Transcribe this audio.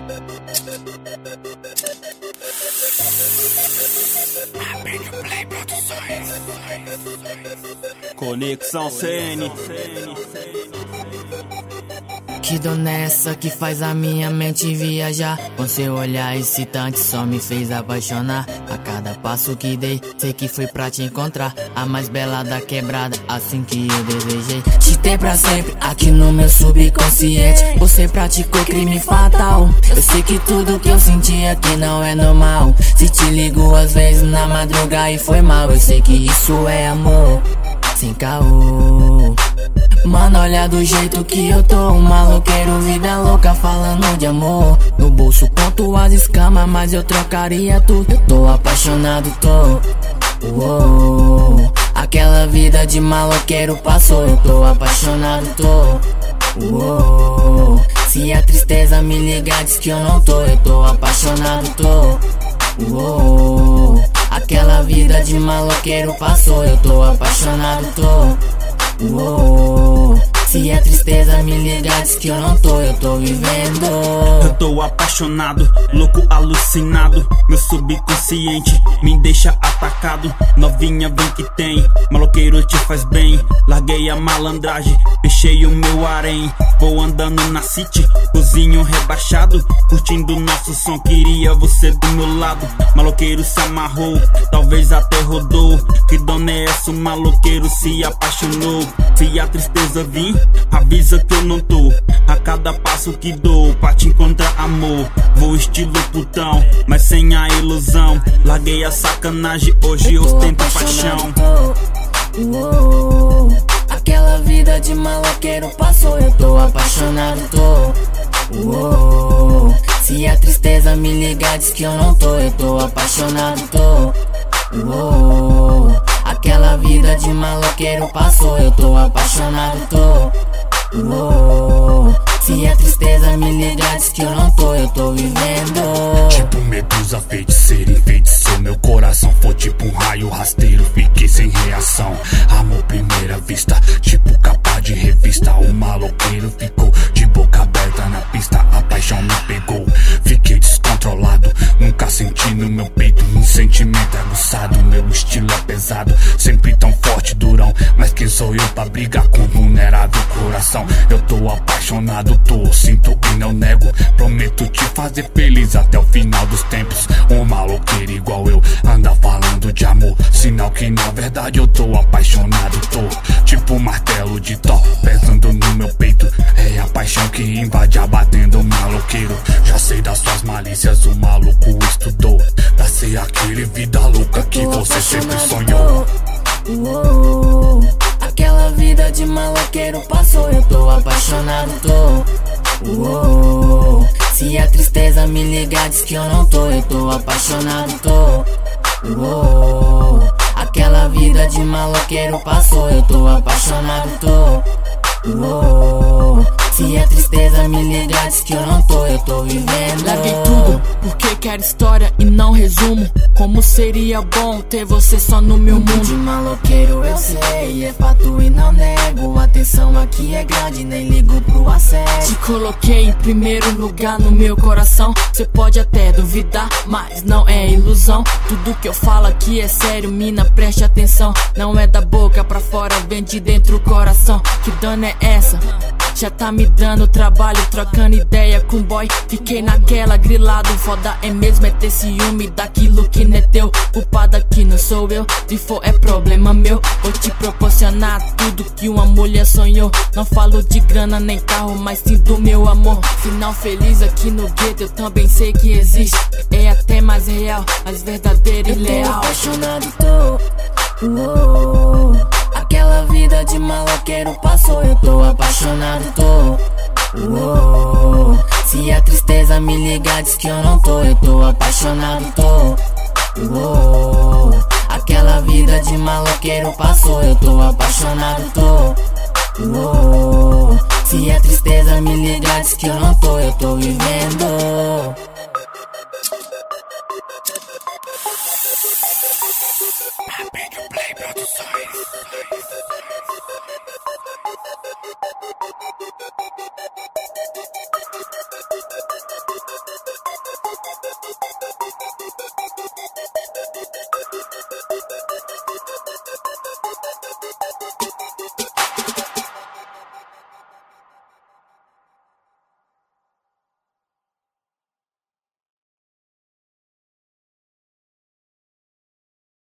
Conexão CN. Que dona é essa que faz a minha mente viajar? Com seu olhar excitante só me fez apaixonar. A cada passo que dei, sei que foi pra te encontrar. A mais bela da quebrada, assim que eu desejei te ter pra sempre, aqui no meu subconsciente. Você praticou crime fatal. Eu sei que tudo que eu senti aqui não é normal. Se te ligo às vezes na madrugada e foi mal, eu sei que isso é amor, sem caô. Mano, olha do jeito que eu tô, um maloqueiro, vida louca, falando de amor. No bolso conto as escamas, mas eu trocaria tudo. Eu tô apaixonado, tô. Uou, aquela vida de maloqueiro passou. Eu tô apaixonado, tô. Uou, se a tristeza me ligar, diz que eu não tô. Eu tô apaixonado, tô. Uou, aquela vida de maloqueiro passou. Eu tô apaixonado, tô. Uou, se a tristeza me ligar, diz que eu não tô, eu tô vivendo. Eu tô apaixonado, louco, alucinado. Meu subconsciente me deixa atacado. Novinha vem que tem, maloqueiro te faz bem. Larguei a malandragem, fechei o meu harém. Vou andando na city, cozinho rebaixado, curtindo nosso som, queria você do meu lado. Maloqueiro se amarrou, talvez até rodou. Que dona é essa, o maloqueiro se apaixonou. Se a tristeza vir, avisa que eu não tô. A cada passo que dou, pra te encontrar amor. Vou estilo putão, mas sem a ilusão. Larguei a sacanagem, hoje eu ostento paixão. Uou, aquela vida de maloqueiro passou. Eu tô apaixonado, tô. Uou, se a tristeza me ligar, diz que eu não tô. Eu tô apaixonado, tô. Uou, aquela vida de maloqueiro passou. Eu tô apaixonado, tô. Uou, se a tristeza me ligar, diz que eu não tô. Eu tô vivendo. Tipo medusa, feiticeira, enfeitiçou meu coração. Foi tipo um raio rasteiro, fiquei sem reação. Amor primeira vista, tipo capa de revista. O maloqueiro ficou de boca aberta na pista. A paixão me pegou, fiquei descontrolado. Nunca senti no meu peito um sentimento aguçado. Meu estilo é pesado, sempre tão forte, durão. Mas quem sou eu pra brigar com um vulnerável coração? Eu tô apaixonado, tô, sinto e não nego. Prometo te fazer feliz até o final dos tempos. Um maloqueiro igual eu anda falando de amor, sinal que na verdade eu tô apaixonado, tô. Tipo um martelo de Thor pesando no meu peito. É a paixão que invade abatendo o maloqueiro. Já sei das suas malícias, o maluco estudou. Pra ser aquele vida louca que você sempre sonhou. Uou, aquela vida de maloqueiro passou. Eu tô apaixonado, tô. Uou, se a tristeza me ligar, diz que eu não tô. Eu tô apaixonado, tô. Uou, aquela vida de maloqueiro passou. Eu tô apaixonado, tô. Uou, se a tristeza me ligar, diz que eu não tô. Eu tô vivendo. Larguei tudo, porque quero história e não resumo. Como seria bom ter você só no meu mundo. De maloqueiro eu sei, é fato e não nego. A atenção aqui é grande, nem ligo pro assédio. Te coloquei em primeiro lugar no meu coração. Cê pode até duvidar, mas não é ilusão. Tudo que eu falo aqui é sério, mina, preste atenção. Não é da boca pra fora, vem de dentro o coração. Que dona é essa? Já tá me dando trabalho, trocando ideia com boy. Fiquei naquela grilado, foda é mesmo é ter ciúme daquilo que não é teu. Culpado aqui não sou eu, se for é problema meu. Vou te proporcionar tudo que uma mulher sonhou. Não falo de grana nem carro, mas sim do meu amor. Final feliz aqui no gueto, eu também sei que existe. É até mais real, mais verdadeiro e leal. Eu tô apaixonado, tô. Uou, aquela vida de maloqueiro passou. Eu tô apaixonado, tô. Uou, se a tristeza me ligar, diz que eu não tô. Eu tô apaixonado, tô. Uou, aquela vida de maloqueiro passou. Eu tô apaixonado, tô. Uou, se a tristeza me ligar, diz que eu não tô. Eu tô vivendo.